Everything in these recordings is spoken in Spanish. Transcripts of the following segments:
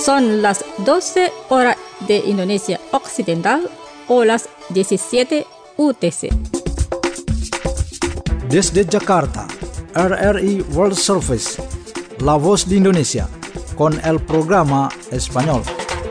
Son las 12 horas de Indonesia Occidental o las 17 UTC. Desde Jakarta, RRI World Service, La Voz de Indonesia, con el programa español.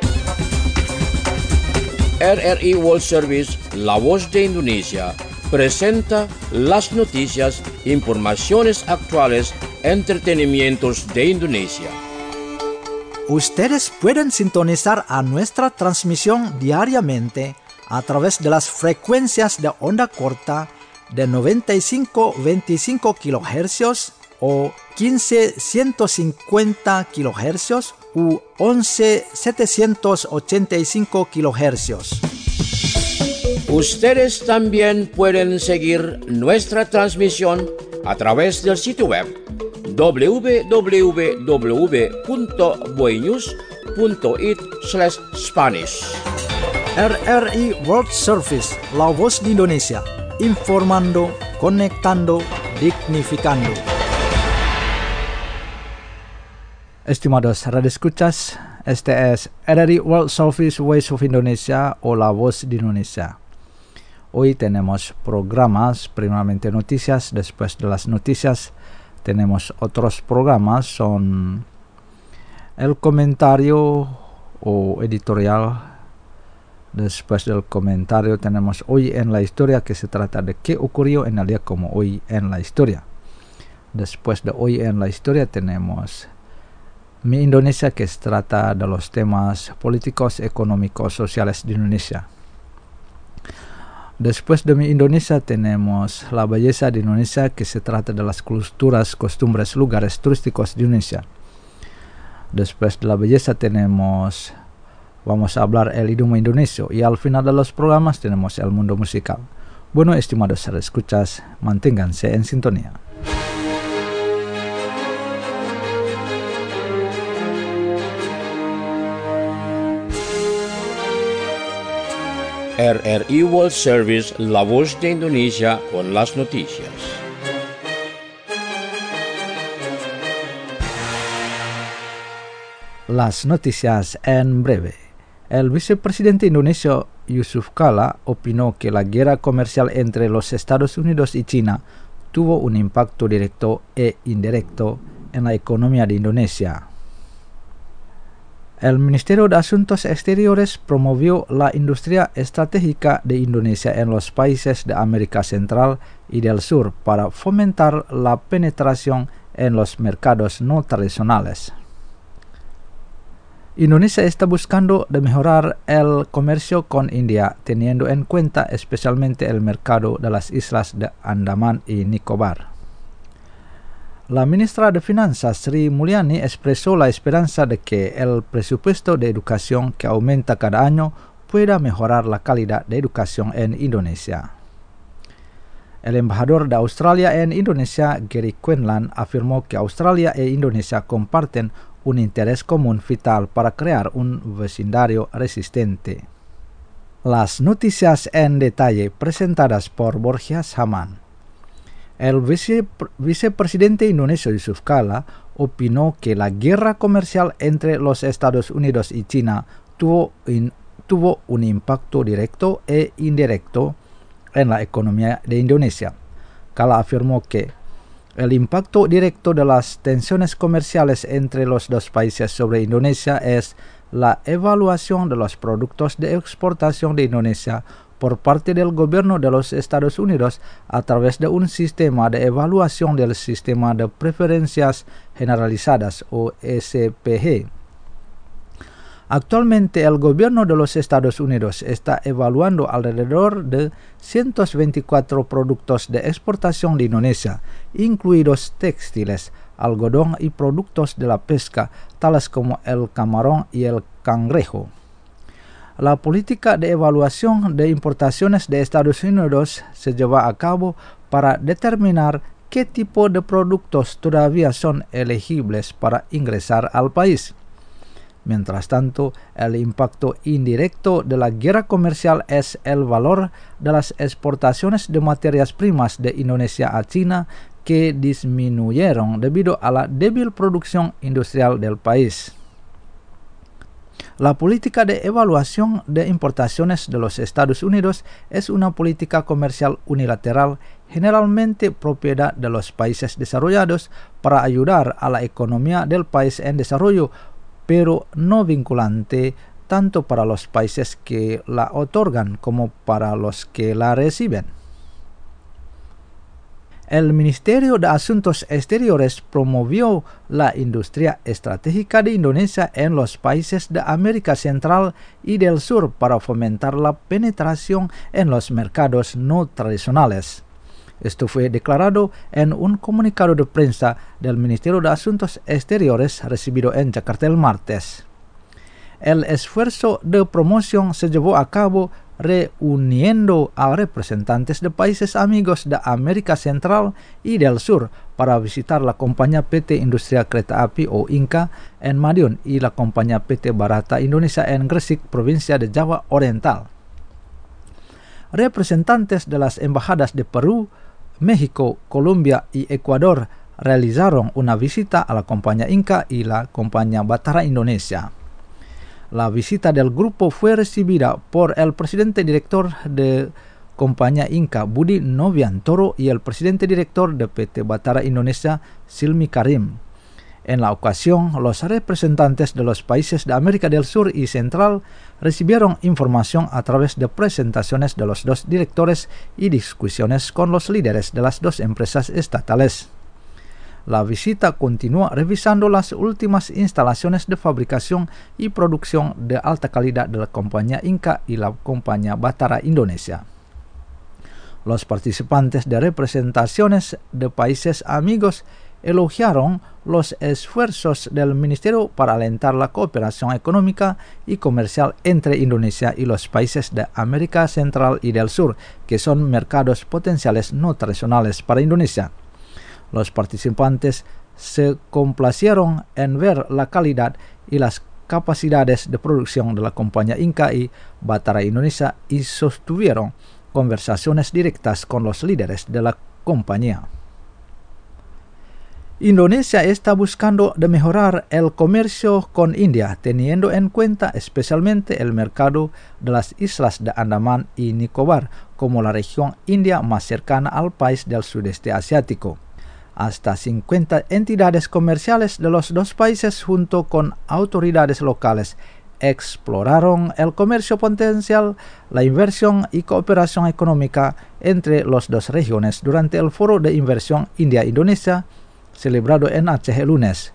RRI World Service, La Voz de Indonesia, presenta las noticias, informaciones actuales, entretenimientos de Indonesia. Ustedes pueden sintonizar a nuestra transmisión diariamente a través de las frecuencias de onda corta de 95-25 kHz o 15-150 kHz u 11-785 kHz. Ustedes también pueden seguir nuestra transmisión a través del sitio web www.boenews.it/Spanish. RRI World Service, La Voz de Indonesia, informando, conectando, dignificando. Estimados radioescuchas, este es RRI World Service Voice of Indonesia o La Voz de Indonesia. Hoy tenemos programas, primeramente noticias, después de las noticias tenemos otros programas, son el comentario o editorial. Después del comentario tenemos Hoy en la Historia, que se trata de qué ocurrió en el día como hoy en la historia. Después de Hoy en la Historia tenemos Mi Indonesia, que se trata de los temas políticos, económicos, sociales de Indonesia. Después de Mi Indonesia tenemos La Belleza de Indonesia, que se trata de las culturas, costumbres, lugares turísticos de Indonesia. Después de La Belleza vamos a hablar el idioma indonesio y al final de los programas tenemos el mundo musical. Bueno, estimados escuchas, manténganse en sintonía. RRI World Service, La Voz de Indonesia, con las noticias. Las noticias en breve. El vicepresidente indonesio Yusuf Kala opinó que la guerra comercial entre los Estados Unidos y China tuvo un impacto directo e indirecto en la economía de Indonesia. El Ministerio de Asuntos Exteriores promovió la industria estratégica de Indonesia en los países de América Central y del Sur para fomentar la penetración en los mercados no tradicionales. Indonesia está buscando de mejorar el comercio con India, teniendo en cuenta especialmente el mercado de las islas de Andaman y Nicobar. La ministra de Finanzas, Sri Mulyani, expresó la esperanza de que el presupuesto de educación que aumenta cada año pueda mejorar la calidad de educación en Indonesia. El embajador de Australia en Indonesia, Gary Quinlan, afirmó que Australia e Indonesia comparten un interés común vital para crear un vecindario resistente. Las noticias en detalle presentadas por Borja Saman. El vicepresidente indonesio Yusuf Kala opinó que la guerra comercial entre los Estados Unidos y China tuvo un impacto directo e indirecto en la economía de Indonesia. Kala afirmó que el impacto directo de las tensiones comerciales entre los dos países sobre Indonesia es la evaluación de los productos de exportación de Indonesia por parte del gobierno de los Estados Unidos a través de un sistema de evaluación del Sistema de Preferencias Generalizadas o SPG. Actualmente el gobierno de los Estados Unidos está evaluando alrededor de 124 productos de exportación de Indonesia, incluidos textiles, algodón y productos de la pesca, tales como el camarón y el cangrejo. La política de evaluación de importaciones de Estados Unidos se lleva a cabo para determinar qué tipo de productos todavía son elegibles para ingresar al país. Mientras tanto, el impacto indirecto de la guerra comercial es el valor de las exportaciones de materias primas de Indonesia a China, que disminuyeron debido a la débil producción industrial del país. La política de evaluación de importaciones de los Estados Unidos es una política comercial unilateral generalmente propiedad de los países desarrollados para ayudar a la economía del país en desarrollo, pero no vinculante tanto para los países que la otorgan como para los que la reciben. El Ministerio de Asuntos Exteriores promovió la industria estratégica de Indonesia en los países de América Central y del Sur para fomentar la penetración en los mercados no tradicionales. Esto fue declarado en un comunicado de prensa del Ministerio de Asuntos Exteriores recibido en Jakarta el martes. El esfuerzo de promoción se llevó a cabo reuniendo a representantes de países amigos de América Central y del Sur para visitar la compañía PT Industria Kereta Api o INCA en Madiun y la compañía PT Barata Indonesia en Gresik, provincia de Java Oriental. Representantes de las embajadas de Perú, México, Colombia y Ecuador realizaron una visita a la compañía INCA y la compañía Batara Indonesia. La visita del grupo fue recibida por el presidente director de compañía INCA, Budi Noviantoro, y el presidente director de PT Batara Indonesia, Silmi Karim. En la ocasión, los representantes de los países de América del Sur y Central recibieron información a través de presentaciones de los dos directores y discusiones con los líderes de las dos empresas estatales. La visita continúa revisando las últimas instalaciones de fabricación y producción de alta calidad de la compañía INCA y la compañía Batara Indonesia. Los participantes de representaciones de países amigos elogiaron los esfuerzos del Ministerio para alentar la cooperación económica y comercial entre Indonesia y los países de América Central y del Sur, que son mercados potenciales no tradicionales para Indonesia. Los participantes se complacieron en ver la calidad y las capacidades de producción de la compañía INCA y Batara Indonesia y sostuvieron conversaciones directas con los líderes de la compañía. Indonesia está buscando de mejorar el comercio con India, teniendo en cuenta especialmente el mercado de las islas de Andaman y Nicobar como la región india más cercana al país del sudeste asiático. Hasta 50 entidades comerciales de los dos países junto con autoridades locales exploraron el comercio potencial, la inversión y cooperación económica entre las dos regiones durante el Foro de Inversión India-Indonesia celebrado en Aceh el lunes.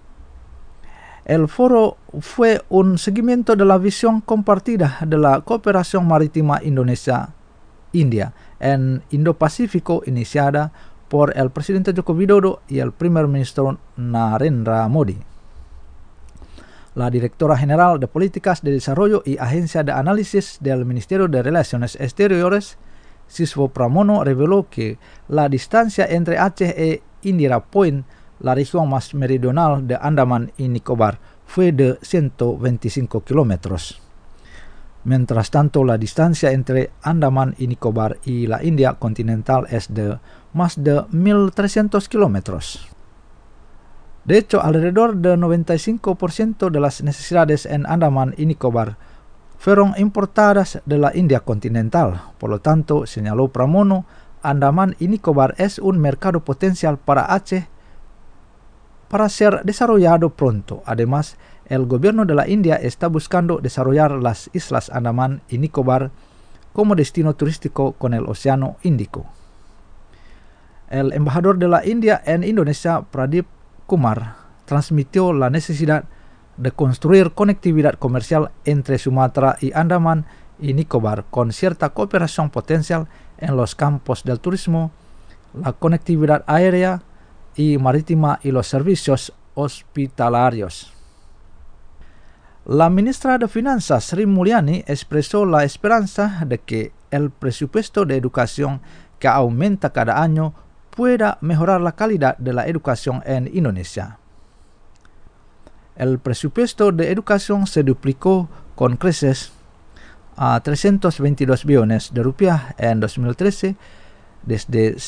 El foro fue un seguimiento de la visión compartida de la cooperación marítima Indonesia-India en Indo-Pacífico iniciada por el presidente Joko Widodo y el primer ministro Narendra Modi. La directora general de Políticas de Desarrollo y Agencia de Análisis del Ministerio de Relaciones Exteriores, Siswo Pramono, reveló que la distancia entre Aceh e Indira Point, la región más meridional de Andaman y Nicobar, fue de 125 kilómetros. Mientras tanto, la distancia entre Andaman y Nicobar y la India continental es de más de 1.300 kilómetros. De hecho, alrededor del 95% de las necesidades en Andaman y Nicobar fueron importadas de la India continental. Por lo tanto, señaló Pramono, Andaman y Nicobar es un mercado potencial para Aceh para ser desarrollado pronto. Además, el gobierno de la India está buscando desarrollar las islas Andaman y Nicobar como destino turístico con el Océano Índico. El embajador de la India en Indonesia, Pradip Kumar, transmitió la necesidad de construir conectividad comercial entre Sumatra y Andaman y Nicobar con cierta cooperación potencial en los campos del turismo, la conectividad aérea y marítima y los servicios hospitalarios. La ministra de Finanzas, Sri Mulyani, expresó la esperanza de que el presupuesto de educación que aumenta cada año pueda mejorar la calidad de la educación en Indonesia. El presupuesto de educación se duplicó con creces a 322 billones de rupiah en 2013 desde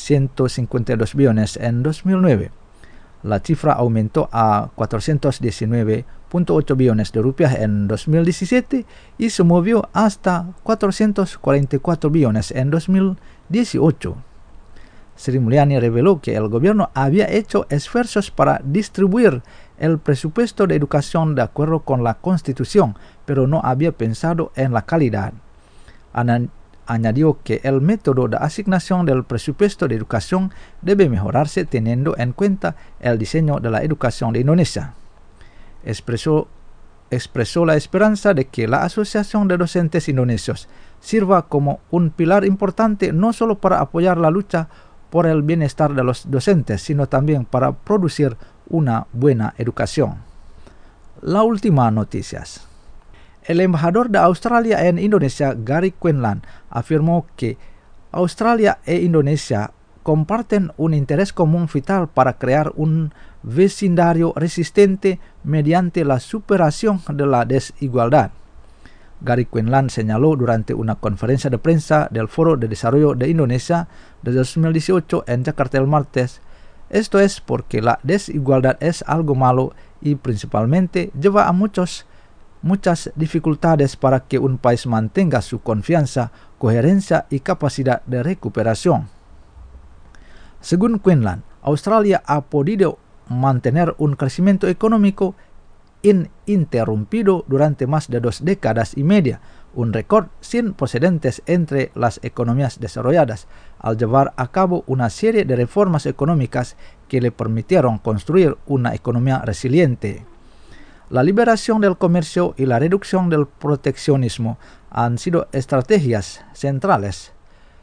152 billones en 2009. La cifra aumentó a 419 1.8 billones de rupias en 2017 y se movió hasta 444 billones en 2018. Sri Mulyani reveló que el gobierno había hecho esfuerzos para distribuir el presupuesto de educación de acuerdo con la Constitución, pero no había pensado en la calidad. Añadió que el método de asignación del presupuesto de educación debe mejorarse teniendo en cuenta el diseño de la educación de Indonesia. Expresó la esperanza de que la Asociación de Docentes Indonesios sirva como un pilar importante no solo para apoyar la lucha por el bienestar de los docentes, sino también para producir una buena educación. La última noticias. El embajador de Australia en Indonesia, Gary Quinlan, afirmó que Australia e Indonesia comparten un interés común vital para crear un vecindario resistente mediante la superación de la desigualdad. Gary Quinlan señaló durante una conferencia de prensa del Foro de Desarrollo de Indonesia de 2018 en Jakarta el martes. Esto es porque la desigualdad es algo malo y principalmente lleva a muchas dificultades para que un país mantenga su confianza, coherencia y capacidad de recuperación. Según Quinlan, Australia ha podido mantener un crecimiento económico ininterrumpido durante más de 2 décadas y media, un récord sin precedentes entre las economías desarrolladas, al llevar a cabo una serie de reformas económicas que le permitieron construir una economía resiliente. La liberación del comercio y la reducción del proteccionismo han sido estrategias centrales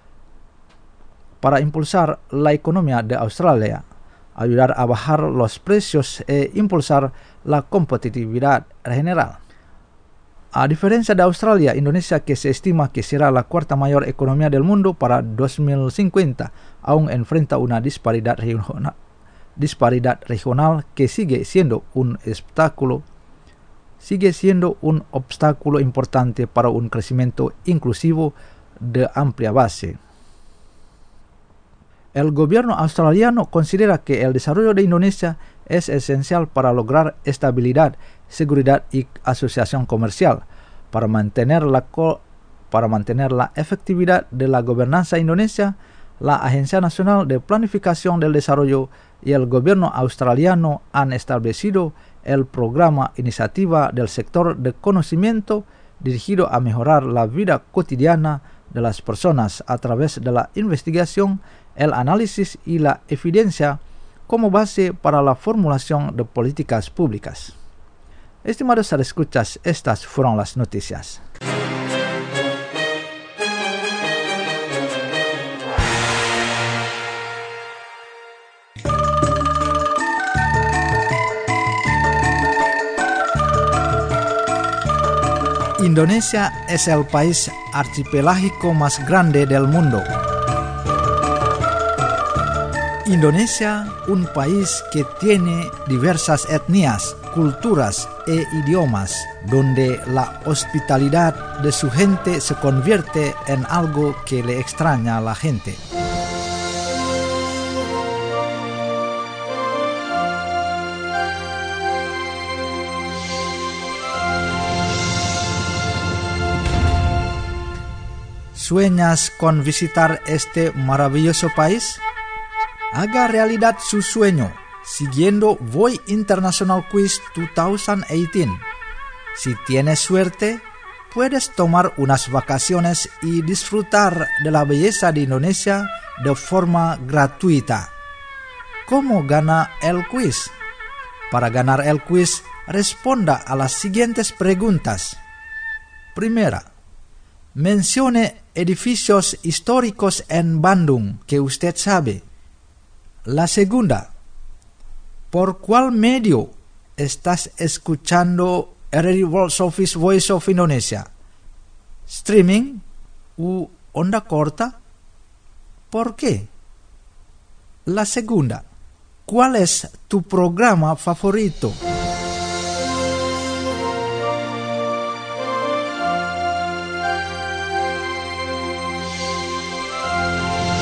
para impulsar la economía de Australia, ayudar a bajar los precios e impulsar la competitividad general. A diferencia de Australia, Indonesia, que se estima que será la cuarta mayor economía del mundo para 2050, aún enfrenta una disparidad regional que sigue siendo un obstáculo importante para un crecimiento inclusivo de amplia base. El gobierno australiano considera que el desarrollo de Indonesia es esencial para lograr estabilidad, seguridad y asociación comercial. Para mantener la efectividad de la gobernanza indonesia, la Agencia Nacional de Planificación del Desarrollo y el gobierno australiano han establecido el programa Iniciativa del Sector de Conocimiento dirigido a mejorar la vida cotidiana de las personas a través de la investigación, el análisis y la evidencia como base para la formulación de políticas públicas. Estimados escuchas, estas fueron las noticias. Indonesia es el país archipelágico más grande del mundo. Indonesia, un país que tiene diversas etnias, culturas e idiomas, donde la hospitalidad de su gente se convierte en algo que le extraña a la gente. ¿Sueñas con visitar este maravilloso país? Haga realidad su sueño siguiendo Voy International Quiz 2018. Si tienes suerte, puedes tomar unas vacaciones y disfrutar de la belleza de Indonesia de forma gratuita. ¿Cómo gana el quiz? Para ganar el quiz, responda a las siguientes preguntas. Primera, mencione edificios históricos en Bandung que usted sabe. La segunda, ¿por cuál medio estás escuchando RRI World Service Voice of Indonesia? ¿Streaming u onda corta? ¿Por qué? La segunda, ¿cuál es tu programa favorito?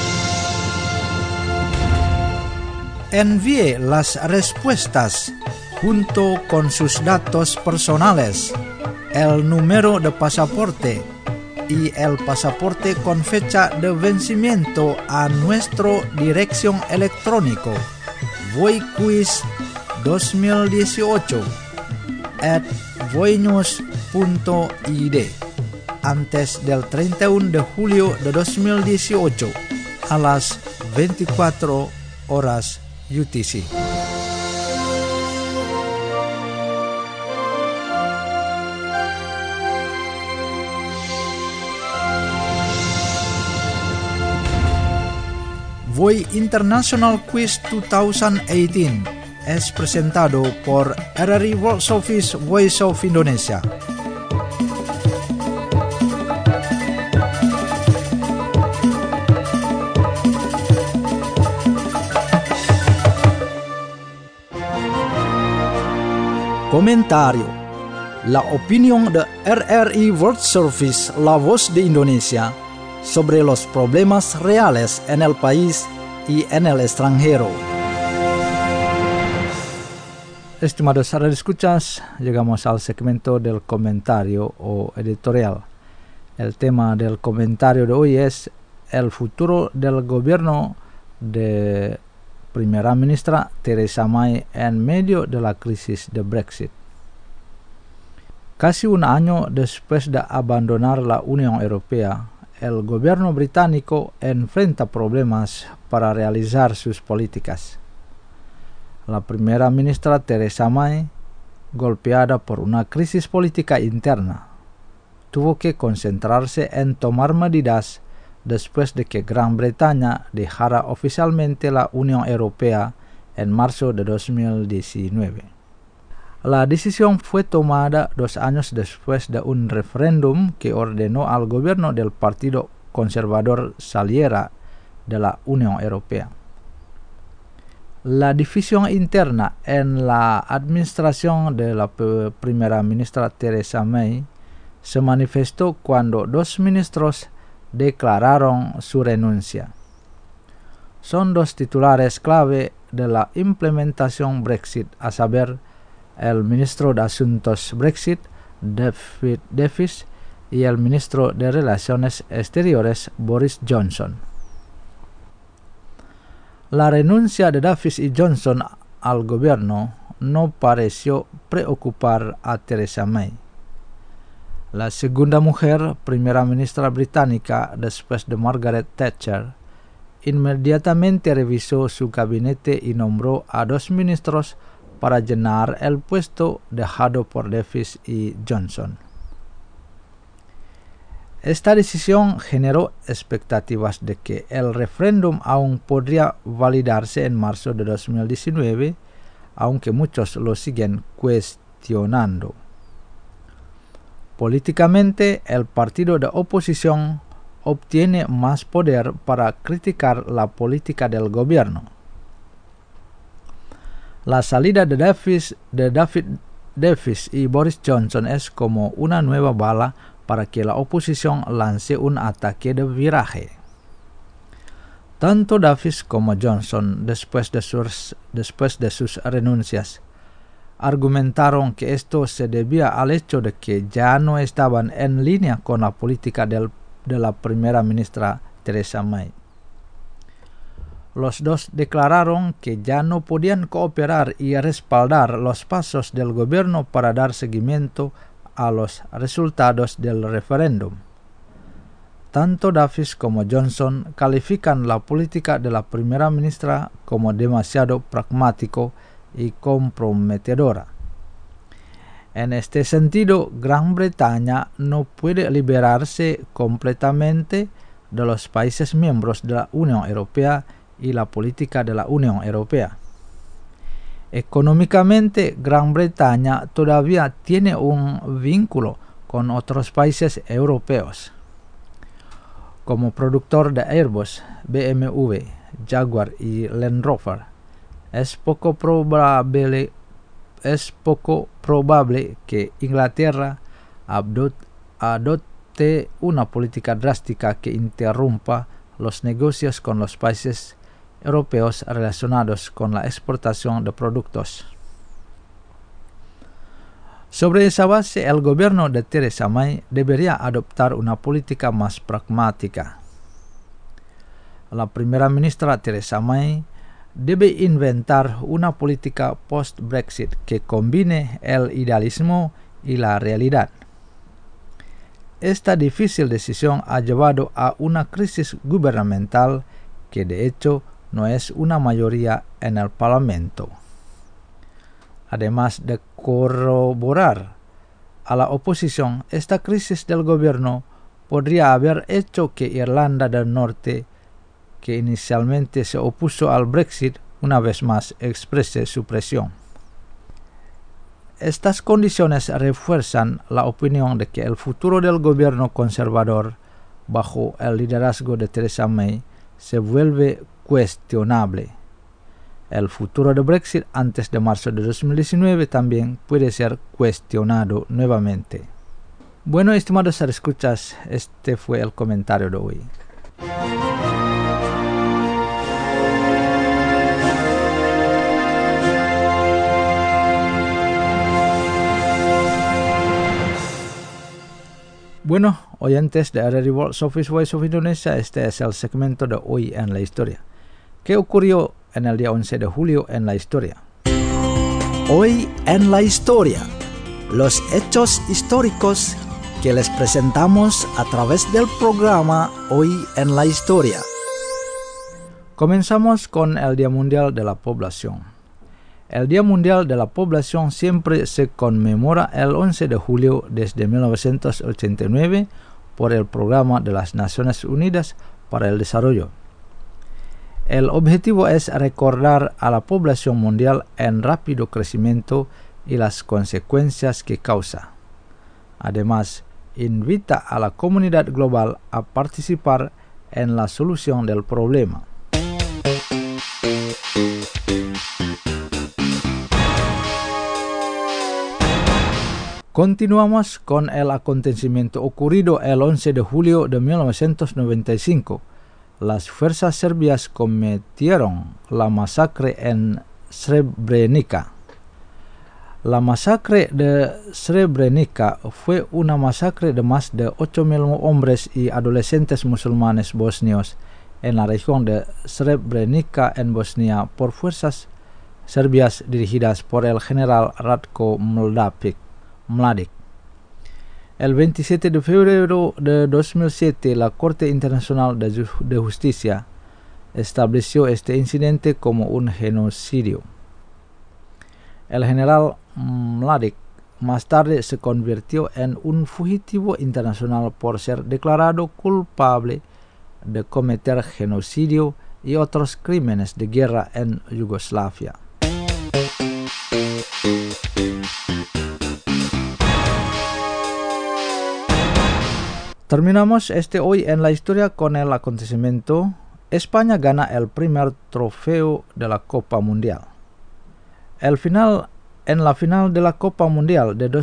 Envíe las respuestas junto con sus datos personales, el número de pasaporte y el pasaporte con fecha de vencimiento a nuestra dirección electrónica voiquiz2018@voinews.id antes del 31 de julio de 2018 a las 24 horas UTC. Voi International Quiz 2018 es presentado por RRI World Service Voice of Indonesia. Comentario. La opinión de RRI World Service, la voz de Indonesia, sobre los problemas reales en el país y en el extranjero. Estimados radioescuchas, llegamos al segmento del comentario o editorial. El tema del comentario de hoy es el futuro del gobierno de Primera Ministra Theresa May en medio de la crisis de Brexit. Casi un año después de abandonar la Unión Europea, el gobierno británico enfrenta problemas para realizar sus políticas. La primera ministra Theresa May, golpeada por una crisis política interna, tuvo que concentrarse en tomar medidas después de que Gran Bretaña dejara oficialmente la Unión Europea en marzo de 2019. La decisión fue tomada 2 años después de un referéndum que ordenó al gobierno del Partido Conservador saliera de la Unión Europea. La división interna en la administración de la primera ministra Theresa May se manifestó cuando 2 ministros declararon su renuncia. Son 2 titulares clave de la implementación Brexit, a saber, el ministro de Asuntos Brexit, David Davis, y el ministro de Relaciones Exteriores, Boris Johnson. La renuncia de Davis y Johnson al gobierno no pareció preocupar a Theresa May. La segunda mujer, primera ministra británica después de Margaret Thatcher, inmediatamente revisó su gabinete y nombró a 2 ministros para llenar el puesto dejado por Davis y Johnson. Esta decisión generó expectativas de que el referéndum aún podría validarse en marzo de 2019, aunque muchos lo siguen cuestionando. Políticamente, el partido de oposición obtiene más poder para criticar la política del gobierno. La salida de David Davis y Boris Johnson es como una nueva bala para que la oposición lance un ataque de viraje. Tanto Davis como Johnson, después de sus renuncias, argumentaron que esto se debía al hecho de que ya no estaban en línea con la política de la primera ministra Theresa May. Los 2 declararon que ya no podían cooperar y respaldar los pasos del gobierno para dar seguimiento a los resultados del referéndum. Tanto Davis como Johnson califican la política de la primera ministra como demasiado pragmático y comprometedora. En este sentido, Gran Bretaña no puede liberarse completamente de los países miembros de la Unión Europea y la política de la Unión Europea. Económicamente, Gran Bretaña todavía tiene un vínculo con otros países europeos. Como productor de Airbus, BMW, Jaguar y Land Rover, es poco probable que Inglaterra adopte una política drástica que interrumpa los negocios con los países europeos relacionados con la exportación de productos. Sobre esa base, el gobierno de Theresa May debería adoptar una política más pragmática. La primera ministra Theresa May debe inventar una política post-Brexit que combine el idealismo y la realidad. Esta difícil decisión ha llevado a una crisis gubernamental que de hecho no es una mayoría en el Parlamento. Además de corroborar a la oposición, esta crisis del gobierno podría haber hecho que Irlanda del Norte, que inicialmente se opuso al Brexit, una vez más exprese su presión. Estas condiciones refuerzan la opinión de que el futuro del gobierno conservador, bajo el liderazgo de Theresa May, se vuelve cuestionable. El futuro de Brexit antes de marzo de 2019 también puede ser cuestionado nuevamente. Bueno, estimados escuchas, este fue el comentario de hoy. Bueno, oyentes de Radio World Service Voice of Indonesia, este es el segmento de Hoy en la Historia. ¿Qué ocurrió en el día 11 de julio en la historia? Hoy en la Historia, los hechos históricos que les presentamos a través del programa Hoy en la Historia. Comenzamos con el Día Mundial de la Población. El Día Mundial de la Población siempre se conmemora el 11 de julio desde 1989 por el Programa de las Naciones Unidas para el Desarrollo. El objetivo es recordar a la población mundial en rápido crecimiento y las consecuencias que causa. Además, invita a la comunidad global a participar en la solución del problema. Continuamos con el acontecimiento ocurrido el 11 de julio de 1995. Las fuerzas serbias cometieron la masacre en Srebrenica. La masacre de Srebrenica fue una masacre de más de 8.000 hombres y adolescentes musulmanes bosnios en la región de Srebrenica en Bosnia por fuerzas serbias dirigidas por el general Ratko Mladic. El 27 de febrero de 2007, la Corte Internacional de Justicia estableció este incidente como un genocidio. El general Mladic más tarde se convirtió en un fugitivo internacional por ser declarado culpable de cometer genocidio y otros crímenes de guerra en Yugoslavia. Terminamos Hoy en la Historia con el acontecimiento: España gana el primer trofeo de la Copa Mundial. En la final de la Copa Mundial de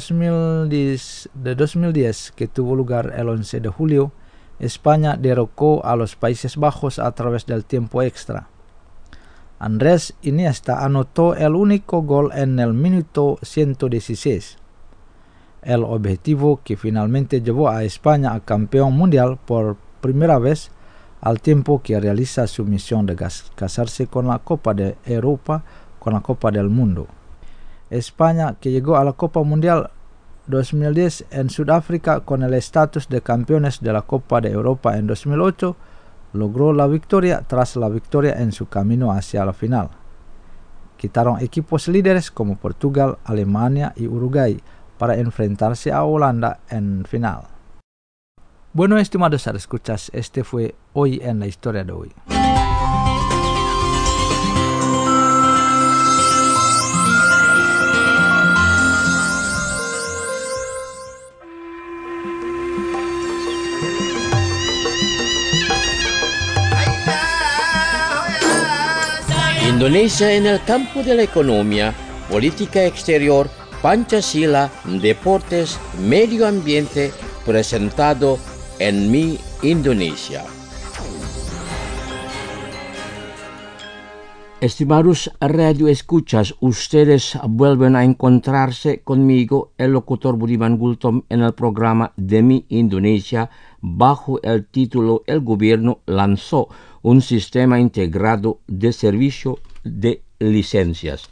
2010, que tuvo lugar el 11 de julio, España derrotó a los Países Bajos a través del tiempo extra. Andrés Iniesta anotó el único gol en el minuto 116. El objetivo que finalmente llevó a España a campeón mundial por primera vez, al tiempo que realiza su misión de casarse con la Copa de Europa con la Copa del Mundo. España, que llegó a la Copa Mundial 2010 en Sudáfrica con el estatus de campeones de la Copa de Europa en 2008, logró la victoria tras la victoria en su camino hacia la final. Quitaron equipos líderes como Portugal, Alemania y Uruguay para enfrentarse a Holanda en final. Bueno, estimados escuchas, este fue Hoy en la Historia de hoy. Indonesia en el campo de la economía, política exterior, Pancasila, deportes, medio ambiente, presentado en Mi Indonesia. Estimados radioescuchas, ustedes vuelven a encontrarse conmigo, el locutor Budiman Gultom, en el programa de Mi Indonesia, bajo el título El gobierno lanzó un sistema integrado de servicio de licencias.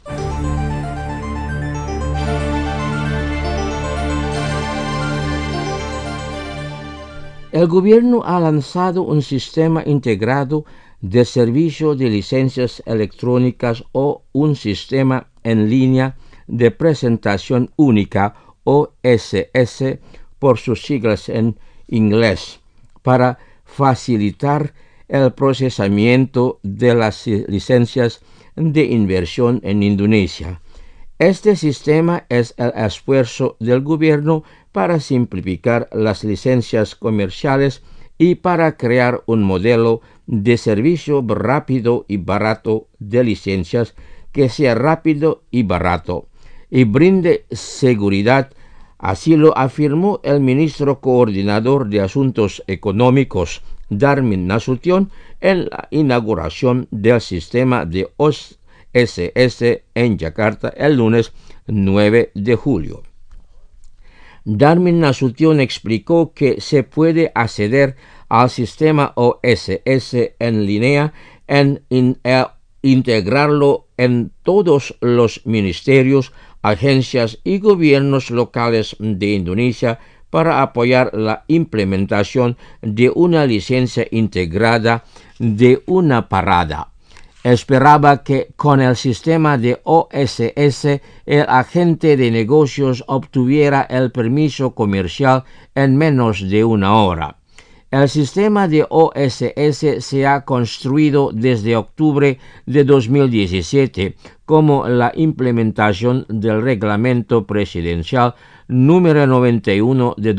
El gobierno ha lanzado un sistema integrado de servicio de licencias electrónicas o un sistema en línea de presentación única OSS por sus siglas en inglés para facilitar el procesamiento de las licencias de inversión en Indonesia. Este sistema es el esfuerzo del gobierno para simplificar las licencias comerciales y para crear un modelo de servicio rápido y barato de licencias que sea rápido y barato y brinde seguridad. Así lo afirmó el ministro coordinador de Asuntos Económicos, Darmin Nasution, en la inauguración del sistema de OSS en Yakarta el lunes 9 de julio. Darmin Nasution explicó que se puede acceder al sistema OSS en línea integrarlo en todos los ministerios, agencias y gobiernos locales de Indonesia para apoyar la implementación de una licencia integrada de una parada. Esperaba que con el sistema de OSS el agente de negocios obtuviera el permiso comercial en menos de una hora. El sistema de OSS se ha construido desde octubre de 2017 como la implementación del Reglamento Presidencial número 91 de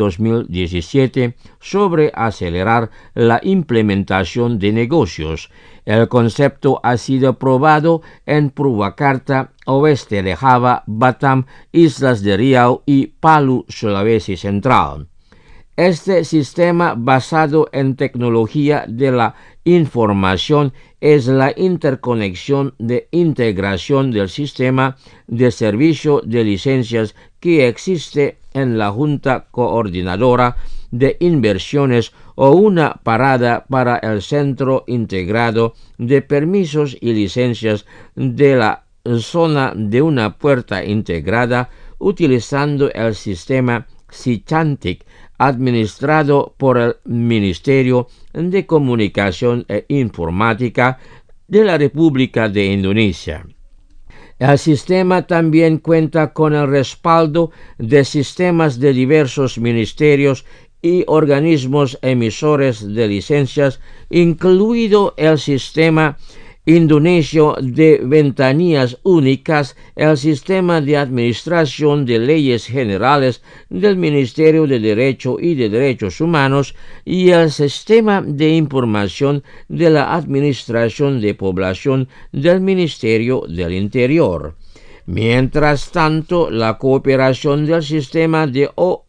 2017 sobre acelerar la implementación de negocios. El concepto ha sido probado en Purwakarta, oeste de Java, Batam, Islas de Riau y Palu, Sulawesi Central. Este sistema basado en tecnología de la información es la interconexión de integración del sistema de servicio de licencias que existe en la Junta Coordinadora de Inversiones o una parada para el Centro Integrado de Permisos y Licencias de la zona de una puerta integrada utilizando el sistema SICANTIC administrado por el Ministerio de Comunicación e Informática de la República de Indonesia. El sistema también cuenta con el respaldo de sistemas de diversos ministerios y organismos emisores de licencias, incluido el sistema indonesio de ventanillas únicas, el sistema de administración de leyes generales del Ministerio de Derecho y de Derechos Humanos y el sistema de información de la Administración de Población del Ministerio del Interior. Mientras tanto, la cooperación del sistema de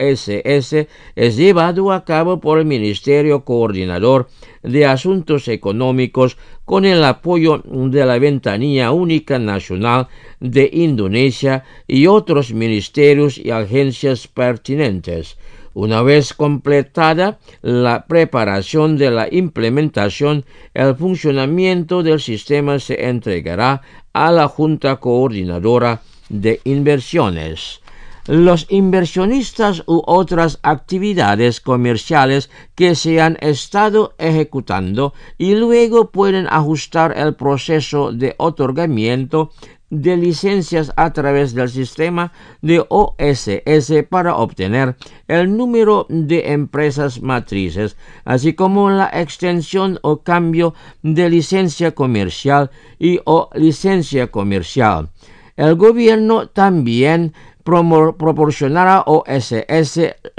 OSS es llevado a cabo por el Ministerio Coordinador de Asuntos Económicos con el apoyo de la Ventanilla Única Nacional de Indonesia y otros ministerios y agencias pertinentes. Una vez completada la preparación de la implementación, el funcionamiento del sistema se entregará a la Junta Coordinadora de Inversiones. Los inversionistas u otras actividades comerciales que se han estado ejecutando y luego pueden ajustar el proceso de otorgamiento de licencias a través del sistema de OSS para obtener el número de empresas matrices, así como la extensión o cambio de licencia comercial y o licencia comercial. El gobierno también proporcionará OSS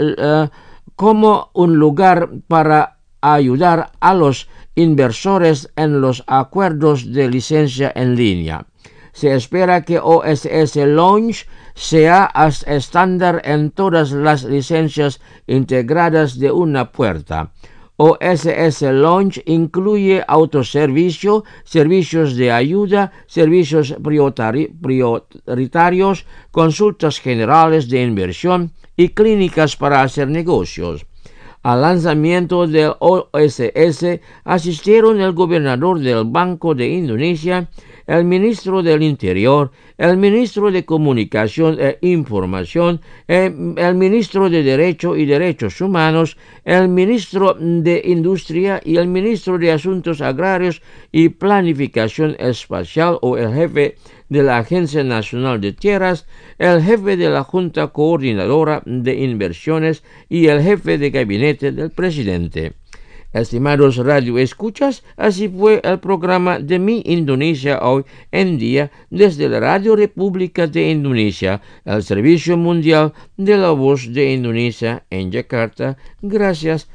como un lugar para ayudar a los inversores en los acuerdos de licencia en línea. Se espera que OSS Launch sea estándar en todas las licencias integradas de una puerta. OSS Launch incluye autoservicio, servicios de ayuda, servicios prioritarios, consultas generales de inversión y clínicas para hacer negocios. Al lanzamiento del OSS asistieron el gobernador del Banco de Indonesia, el ministro del Interior, el ministro de Comunicación e Información, el ministro de Derecho y Derechos Humanos, el ministro de Industria y el ministro de Asuntos Agrarios y Planificación Espacial o el jefe de la Agencia Nacional de Tierras, el jefe de la Junta Coordinadora de Inversiones y el jefe de gabinete del presidente. Estimados radioescuchas, así fue el programa de Mi Indonesia Hoy en Día desde la Radio República de Indonesia, el Servicio Mundial de la Voz de Indonesia en Yakarta. Gracias.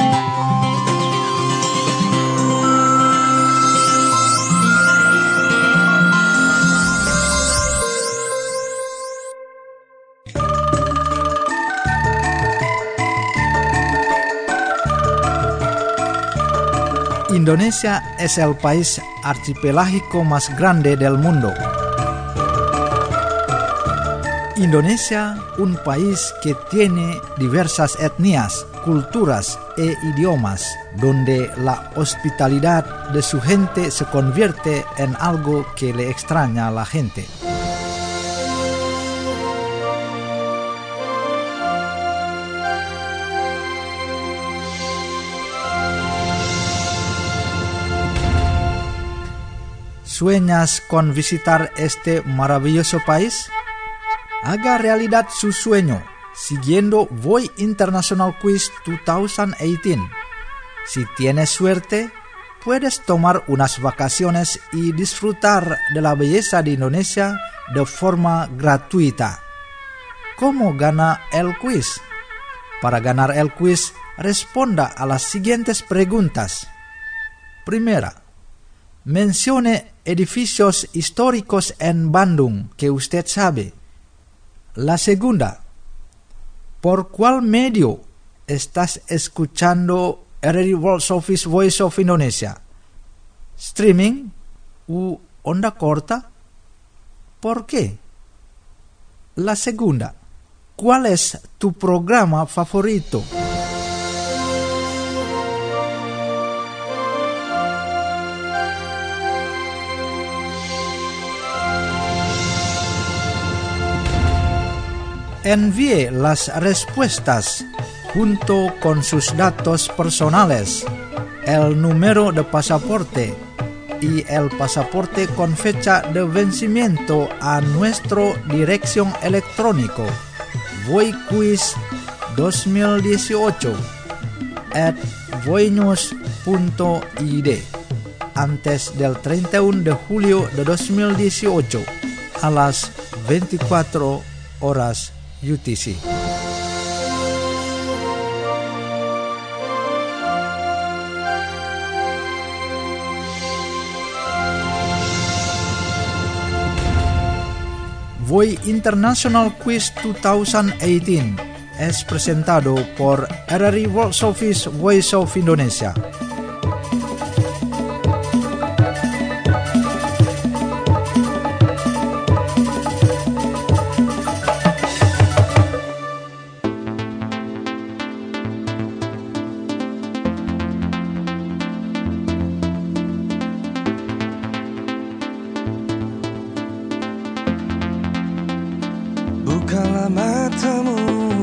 Indonesia es el país archipelágico más grande del mundo. Indonesia, un país que tiene diversas etnias, culturas e idiomas, donde la hospitalidad de su gente se convierte en algo que le extraña a la gente. ¿Sueñas con visitar este maravilloso país? Haga realidad su sueño siguiendo Voy International Quiz 2018. Si tienes suerte, puedes tomar unas vacaciones y disfrutar de la belleza de Indonesia de forma gratuita. ¿Cómo gana el quiz? Para ganar el quiz, responda a las siguientes preguntas. Primera, mencione edificios históricos en Bandung que usted sabe. La segunda, ¿por cuál medio estás escuchando RRI World Service Voice of Indonesia? ¿Streaming u onda corta? ¿Por qué? La segunda, ¿cuál es tu programa favorito? Envíe las respuestas junto con sus datos personales, el número de pasaporte y el pasaporte con fecha de vencimiento a nuestra dirección electrónico voiquiz2018@voinews.id antes del 31 de julio de 2018 a las 24 horas UTC. Voy International Quiz 2018 es presentado por RRI World Service Voice of Indonesia. Bukalah matamu,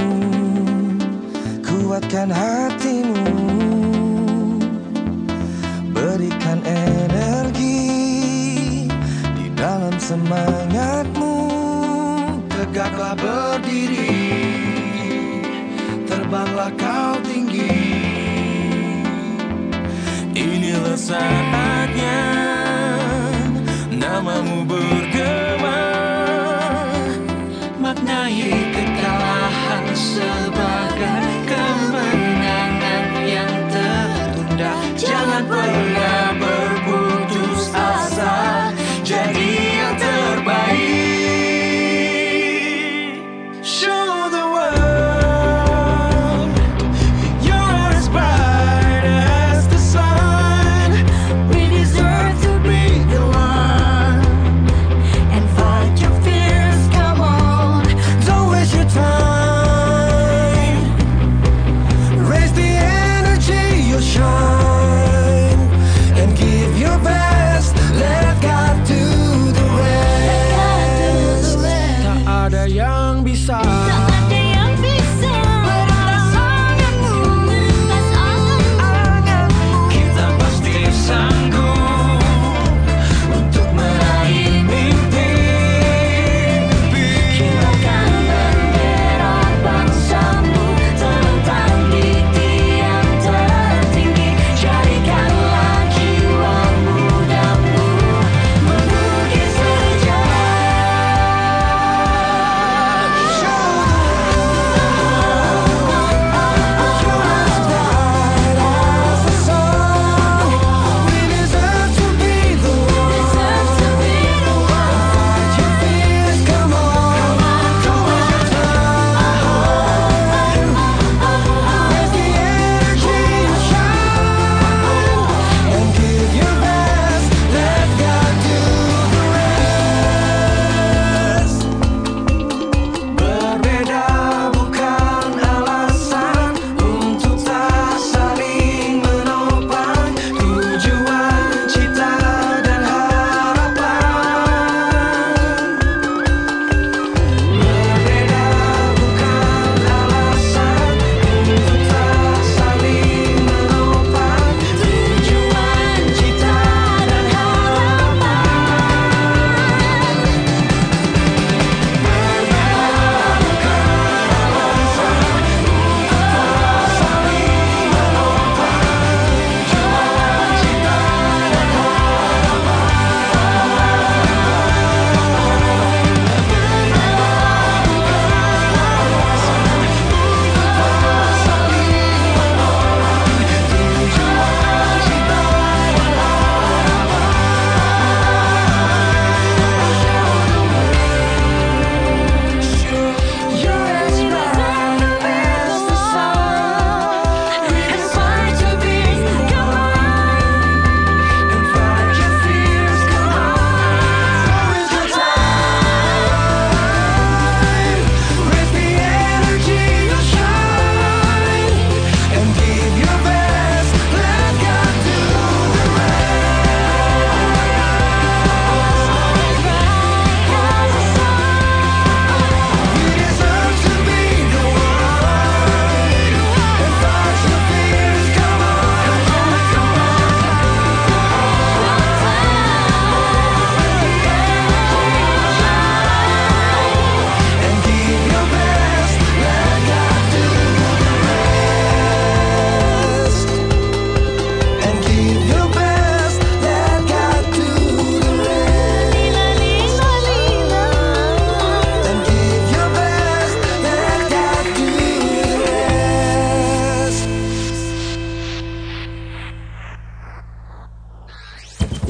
kuatkan hatimu, berikan energi di dalam semangatmu. Tegaklah berdiri, terbanglah kau tinggi. Inilah saatnya namamu bergema. Maknai kekalahan sebagai kemenangan yang tertunda. Jangan pernah berputus asa, jadi yang terbaik. Show the world you're as bright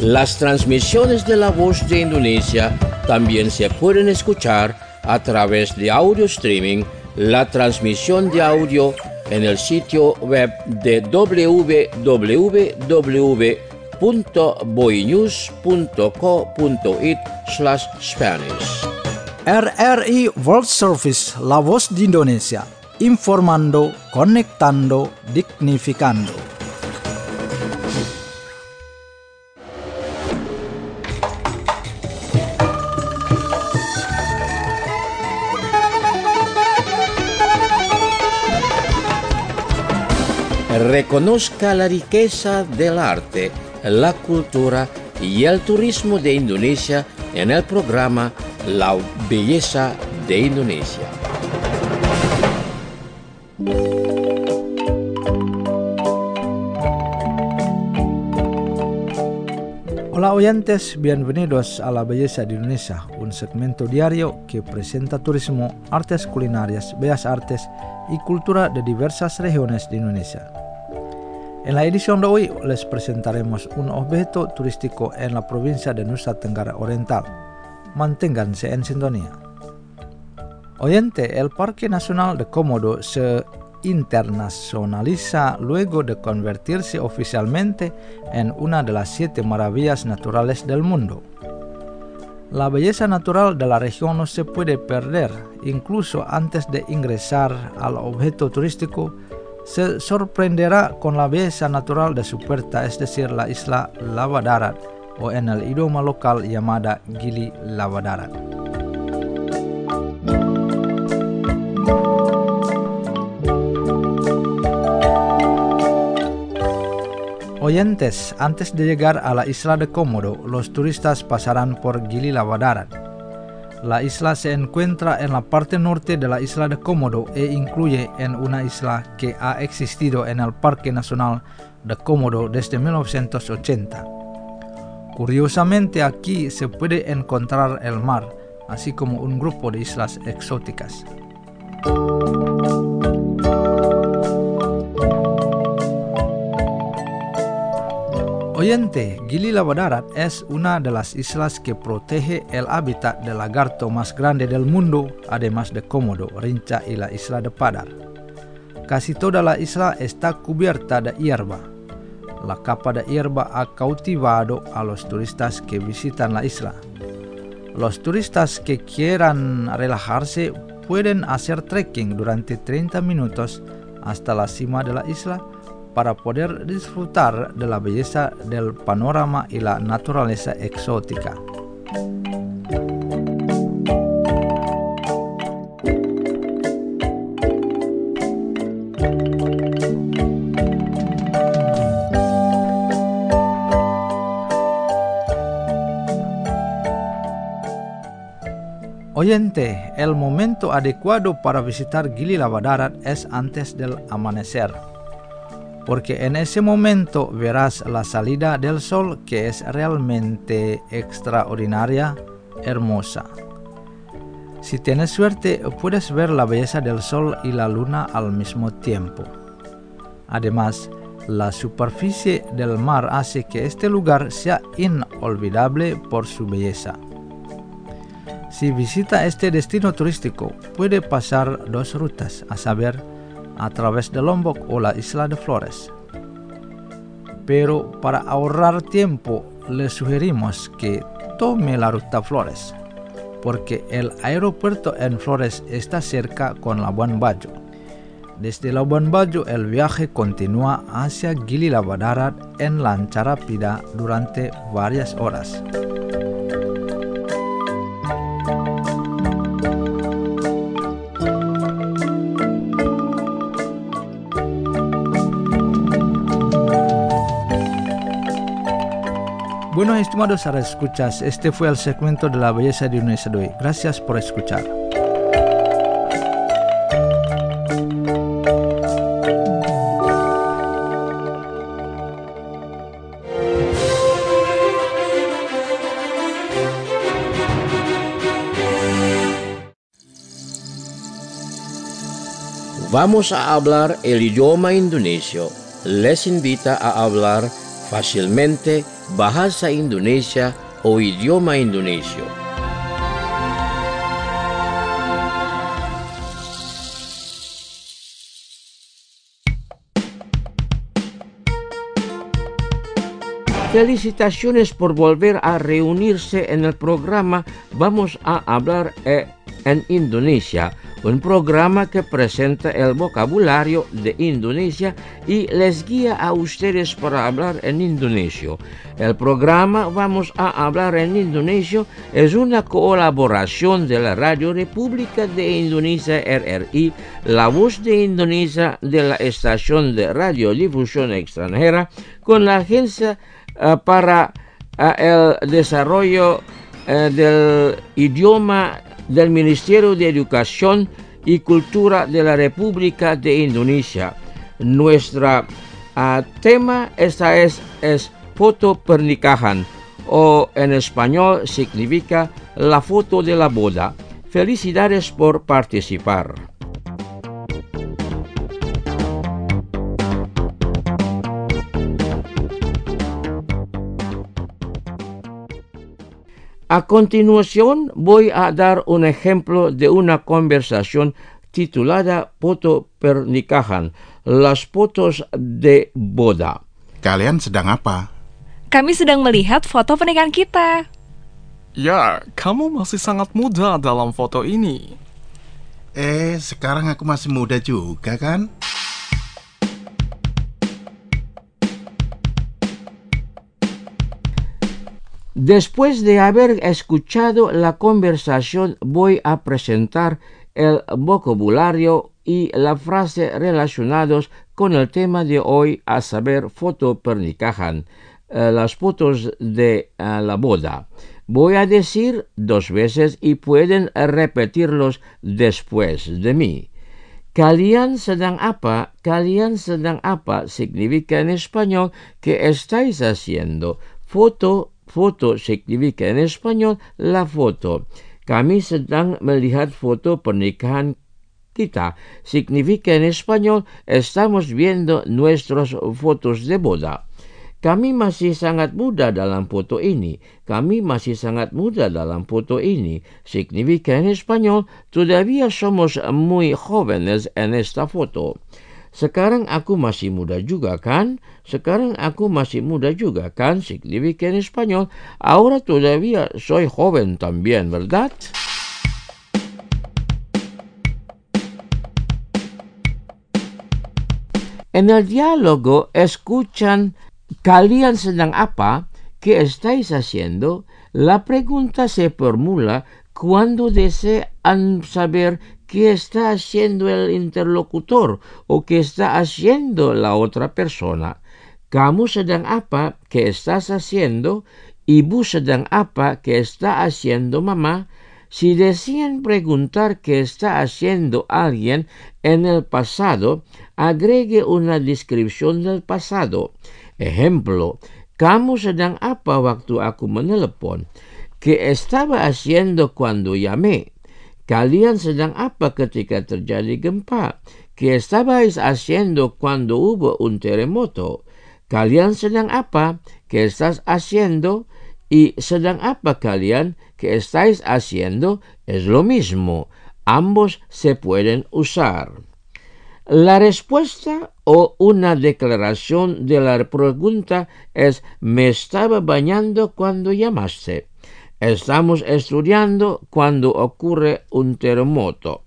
Las transmisiones de La Voz de Indonesia también se pueden escuchar a través de audio streaming, la transmisión de audio en el sitio web de www.boinews.co.it/Spanish. RRI World Service La Voz de Indonesia, informando, conectando, dignificando. Reconozca la riqueza del arte, la cultura y el turismo de Indonesia en el programa La Belleza de Indonesia. Hola oyentes, bienvenidos a La Belleza de Indonesia, un segmento diario que presenta turismo, artes culinarias, bellas artes y cultura de diversas regiones de Indonesia. En la edición de hoy les presentaremos un objeto turístico en la provincia de Nusa Tenggara Oriental. Manténganse en sintonía. Oyente, el Parque Nacional de Komodo se internacionaliza luego de convertirse oficialmente en una de las 7 maravillas naturales del mundo. La belleza natural de la región no se puede perder. Incluso antes de ingresar al objeto turístico, se sorprenderá con la belleza natural de su puerta, es decir, la isla Lawadarat, o en el idioma local llamada Gili Lawadarat. Oyentes, antes de llegar a la isla de Komodo, los turistas pasarán por Gili Lawadarat. La isla se encuentra en la parte norte de la isla de Komodo e incluye en una isla que ha existido en el Parque Nacional de Komodo desde 1980. Curiosamente, aquí se puede encontrar el mar, así como un grupo de islas exóticas. Oyente, Gili Lawadarat es una de las islas que protege el hábitat del lagarto más grande del mundo, además de Komodo, Rinca y la isla de Padar. Casi toda la isla está cubierta de hierba. La capa de hierba ha cautivado a los turistas que visitan la isla. Los turistas que quieran relajarse pueden hacer trekking durante 30 minutos hasta la cima de la isla para poder disfrutar de la belleza del panorama y la naturaleza exótica. Oyente, el momento adecuado para visitar Gili Lawadarat es antes del amanecer, porque en ese momento verás la salida del sol, que es realmente extraordinaria, hermosa. Si tienes suerte, puedes ver la belleza del sol y la luna al mismo tiempo. Además, la superficie del mar hace que este lugar sea inolvidable por su belleza. Si visita este destino turístico, puede pasar 2 rutas, a saber, a través de Lombok o la isla de Flores. Pero para ahorrar tiempo, le sugerimos que tome la ruta Flores, porque el aeropuerto en Flores está cerca con Labuan Bajo. Desde Labuan Bajo el viaje continúa hacia Gili Lawadarat en lancha rápida durante varias horas. Bueno, estimados escuchas, este fue el segmento de La Belleza de Indonesia de hoy. Gracias por escuchar. Vamos a hablar el idioma indonesio. Les invita a hablar fácilmente bahasa Indonesia o idioma Indonesia. Felicitaciones por volver a reunirse en el programa Vamos a hablar en Indonesia, un programa que presenta el vocabulario de Indonesia y les guía a ustedes para hablar en indonesio. El programa Vamos a hablar en Indonesia es una colaboración de la Radio República de Indonesia RRI, La Voz de Indonesia de la Estación de Radiodifusión Extranjera, con la Agencia para el Desarrollo del Idioma del Ministerio de Educación y Cultura de la República de Indonesia. Nuestra tema esta es foto pernikahan, o en español significa la foto de la boda. Felicidades por participar. A continuación voy a dar un ejemplo de una conversación titulada Foto Pernikahan, las fotos de boda. Kalian sedang apa? Kami sedang melihat foto pernikahan kita. Ya, kamu masih sangat muda dalam foto ini. Sekarang aku masih muda juga kan? Después de haber escuchado la conversación, voy a presentar el vocabulario y la frase relacionados con el tema de hoy, a saber, foto pernikahan, las fotos de la boda. Voy a decir 2 veces y pueden repetirlos después de mí. Kalian sedang apa? Kalian sedang apa significa en español ¿qué estáis haciendo? Foto significa en español la foto. Kami sedang melihat foto pernikahan kita. Significa en español estamos viendo nuestras fotos de boda. Kami masih sangat muda dalam foto ini. Kami masih sangat muda dalam foto ini. Significa en español todavía somos muy jóvenes en esta foto. Sekarang aku masih muda juga kan? Sekarang aku masih muda juga kan? Significa en español, ahora todavía soy joven también, ¿verdad? En el diálogo escuchan ¿kalian sedang apa? ¿Qué estáis haciendo? La pregunta se formula cuando desean saber qué está haciendo el interlocutor o qué está haciendo la otra persona. Kamu sedang apa? ¿Qué estás haciendo? Ibu sedang apa? ¿Qué está haciendo mamá? Si desean preguntar qué está haciendo alguien en el pasado, agregue una descripción del pasado. Ejemplo, kamu sedang apa waktu aku menelepon? ¿Qué estaba haciendo cuando llamé? Kalian sedang apa ketika terjadi gempa? ¿Qué estabais haciendo cuando hubo un terremoto? Kalian sedang apa? ¿Qué estás haciendo? Y sedang apa kalian? ¿Qué estáis haciendo? Es lo mismo. Ambos se pueden usar. La respuesta o una declaración de la pregunta es me estaba bañando cuando llamaste. Estamos estudiando cuando ocurre un terremoto.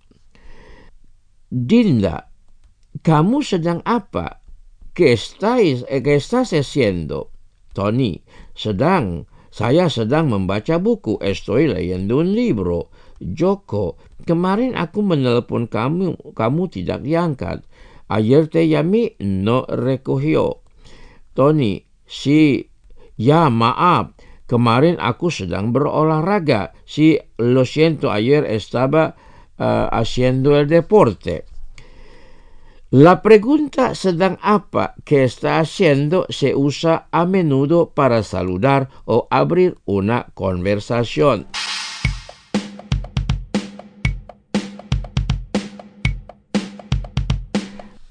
Dinda, ¿kamu sedang apa? ¿Qué estás haciendo? Tony, saya sedang membaca buku. Estoy leyendo un libro. Joko, kemarin aku menelepon kamu tidak diangkat. Ayer te llamé, no recogió. Tony, sí, ya maaf. Kemarin aku sedang berolahraga. Sí, lo siento, ayer estaba haciendo el deporte. La pregunta sedang apa que está haciendo se usa a menudo para saludar o abrir una conversación.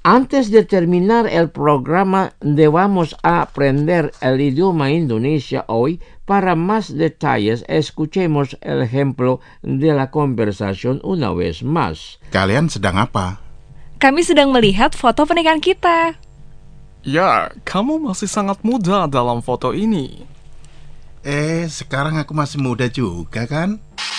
Antes de terminar el programa, debamos aprender el idioma Indonesia hoy. Para más detalles, escuchemos el ejemplo de la conversación una vez más. Kalian sedang apa? Kami sedang melihat foto pernikahan kita. Ya, kamu masih sangat muda dalam foto ini. Sekarang aku masih muda juga kan?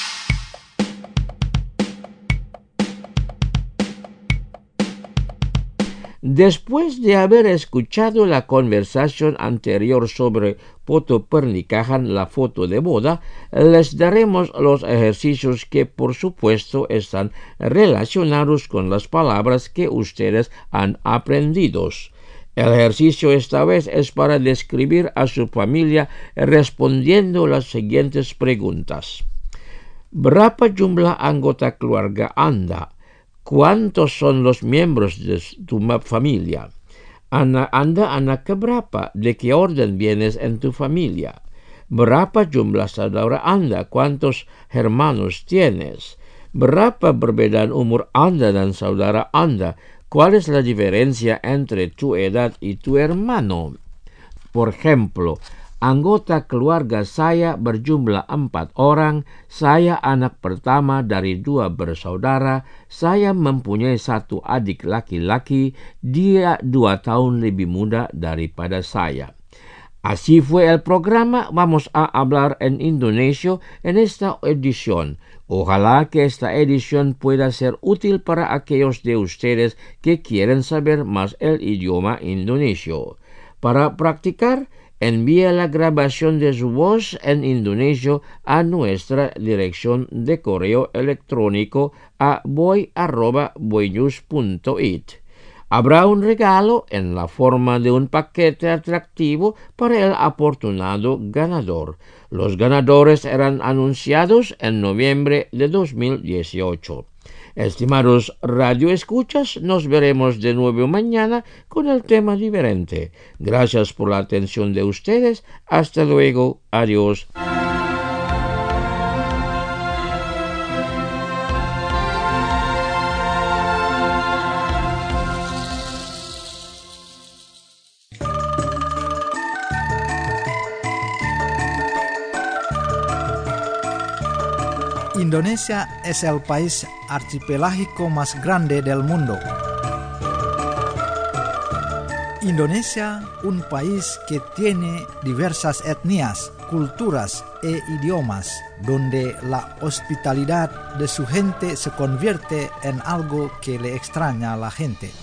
Después de haber escuchado la conversación anterior sobre foto pernikahan, la foto de boda, les daremos los ejercicios que por supuesto están relacionados con las palabras que ustedes han aprendido. El ejercicio esta vez es para describir a su familia respondiendo las siguientes preguntas. ¿Berapa jumlah anggota keluarga Anda? ¿Cuántos son los miembros de tu familia? Anda anak keberapa? ¿De qué orden vienes en tu familia? ¿Berapa jumlah saudara Anda? ¿Cuántos hermanos tienes? ¿Berapa perbedaan umur Anda dan saudara Anda? ¿Cuál es la diferencia entre tu edad y tu hermano? Por ejemplo, anggota keluarga saya berjumlah 4 orang, saya anak pertama dari 2 bersaudara, saya mempunyai 1 adik laki-laki, dia 2 tahun lebih muda daripada saya. Así fue el programa. Vamos a hablar en indonesio en esta edición. Ojalá que esta edición pueda ser útil para aquellos de ustedes que quieren saber más el idioma indonesio. Para practicar, envíe la grabación de su voz en indonesio a nuestra dirección de correo electrónico a boy@boynews.it. Habrá un regalo en la forma de un paquete atractivo para el afortunado ganador. Los ganadores eran anunciados en noviembre de 2018. Estimados radioescuchas, nos veremos de nuevo mañana con el tema diferente. Gracias por la atención de ustedes. Hasta luego. Adiós. Indonesia es el país archipelágico más grande del mundo. Indonesia, un país que tiene diversas etnias, culturas e idiomas, donde la hospitalidad de su gente se convierte en algo que le extraña a la gente.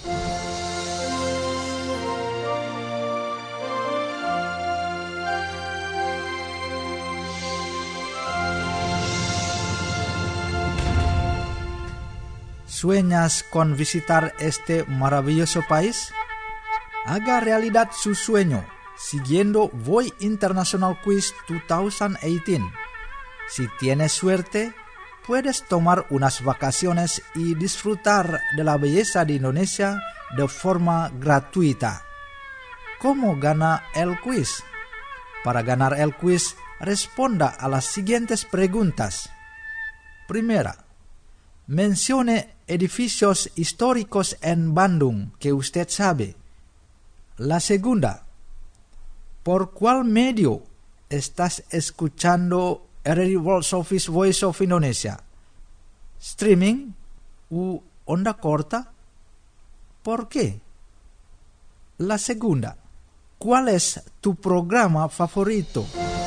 ¿Sueñas con visitar este maravilloso país? Haga realidad su sueño siguiendo Voy International Quiz 2018. Si tienes suerte, puedes tomar unas vacaciones y disfrutar de la belleza de Indonesia de forma gratuita. ¿Cómo gana el quiz? Para ganar el quiz, responda a las siguientes preguntas. Primera, mencione edificios históricos en Bandung que usted sabe. La segunda, ¿por cuál medio estás escuchando RRI World Service Voice of Indonesia? ¿Streaming u onda corta? ¿Por qué? La segunda, ¿cuál es tu programa favorito?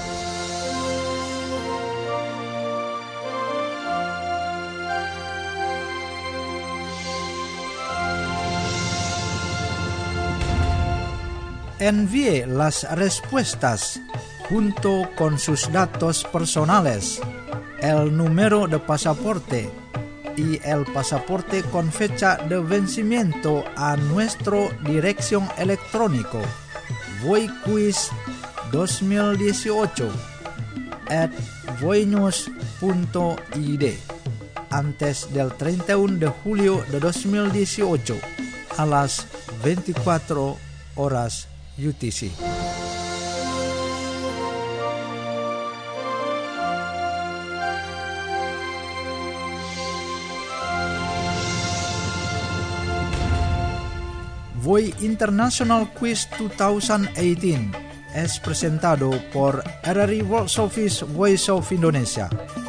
Envíe las respuestas junto con sus datos personales, el número de pasaporte y el pasaporte con fecha de vencimiento a nuestra dirección electrónica voyquiz2018@voynews.id antes del 31 de julio de 2018 a las 24 horas UTC. VOY International Quiz 2018 es presentado por RRI World Service Voice of Indonesia.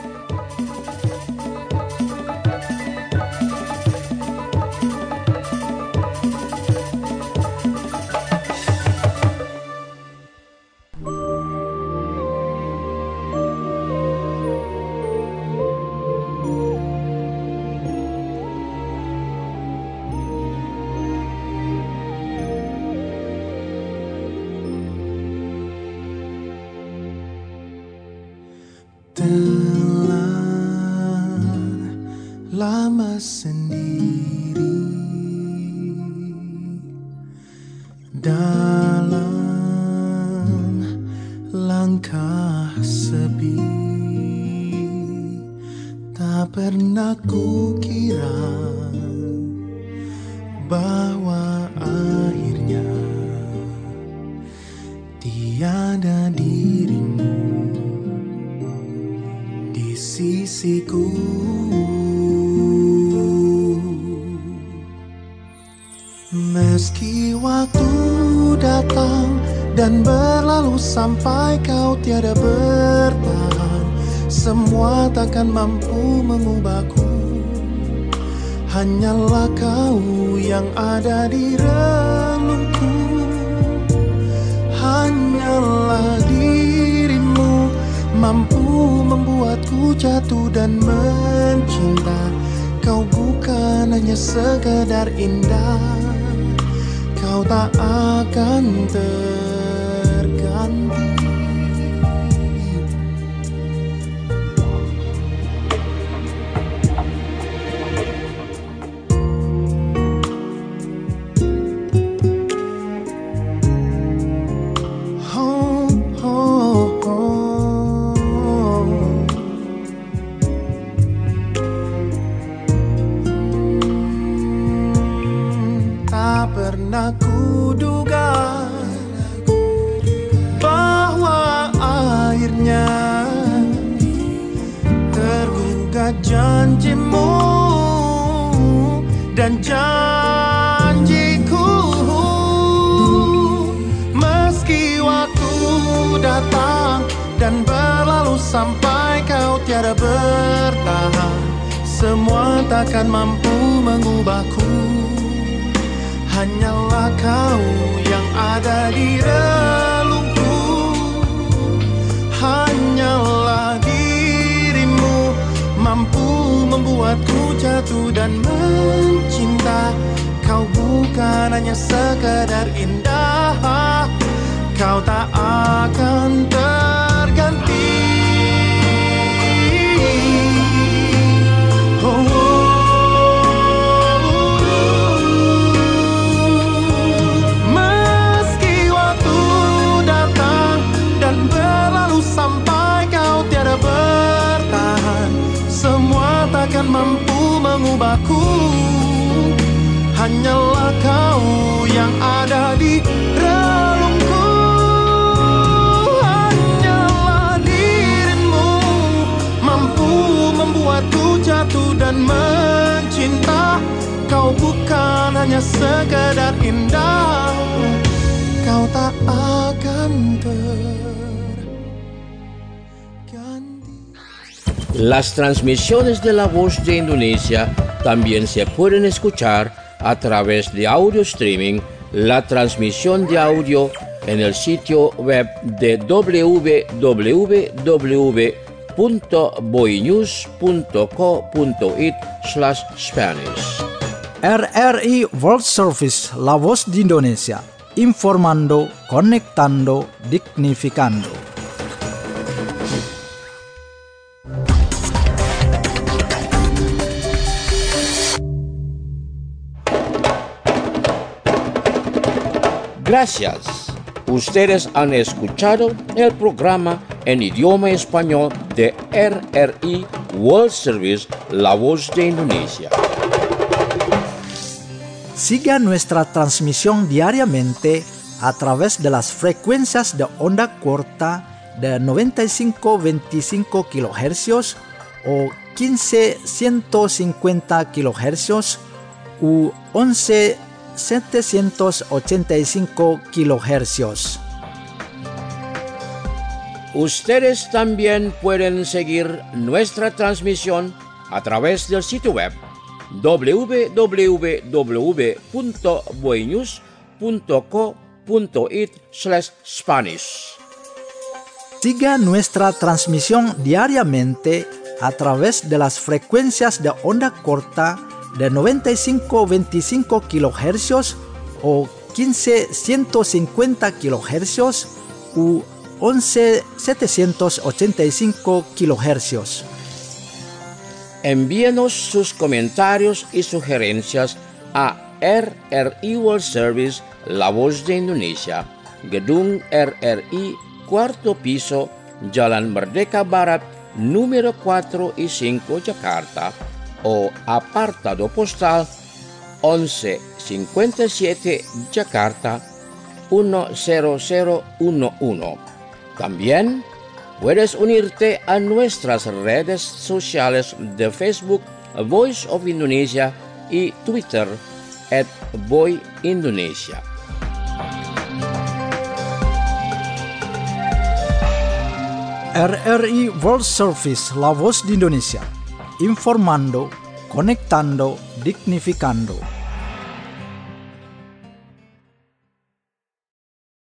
Telah lama sendiri dalam langkah sepi, tak pernah kukira bahwa akhirnya tiada dirimu di sisiku. Meski waktu datang dan berlalu sampai kau tiada bertahan, semua takkan mampu mengubahku. Hanyalah kau yang ada di relungku. Hanyalah dirimu mampu membuatku jatuh dan mencinta. Kau bukan hanya sekedar indah, kau tak akan terganti. Pernah kuduga bahwa akhirnya tergugat janjimu dan janjiku. Meski waktu datang dan berlalu sampai kau tiada bertahan, semua takkan mampu mengubahku. Hanyalah kau yang ada di relungku. Hanyalah dirimu mampu membuatku jatuh dan mencinta. Kau bukan hanya sekedar indah, kau tak akan terganti. Takkan mampu mengubahku. Hanyalah kau yang ada di relungku. Hanyalah dirimu mampu membuatku jatuh dan mencinta. Kau bukan hanya sekedar indah, kau tak akan terganti. Las transmisiones de La Voz de Indonesia también se pueden escuchar a través de audio streaming, la transmisión de audio en el sitio web de www.boynews.co.it/Spanish. RRI World Service La Voz de Indonesia, informando, conectando, dignificando. Gracias. Ustedes han escuchado el programa en idioma español de RRI World Service La Voz de Indonesia. Siga nuestra transmisión diariamente a través de las frecuencias de onda corta de 95-25 kHz o 15-150 kHz u 11 785 kHz. Ustedes también pueden seguir nuestra transmisión a través del sitio web www.boenews.co.it/Spanish. Siga nuestra transmisión diariamente a través de las frecuencias de onda corta de 95-25 kHz o 15-150 kHz u 11-785 kHz. Envíenos sus comentarios y sugerencias a RRI World Service, La Voz de Indonesia, Gedung RRI, 4º piso, Jalan Merdeka Barat, número 4 y 5, Jakarta, o apartado postal 1157 Jakarta 10011. También puedes unirte a nuestras redes sociales de Facebook, Voice of Indonesia, y Twitter, @VoiIndonesia. RRI World Service, La Voz de Indonesia. Informando, conectando, dignificando.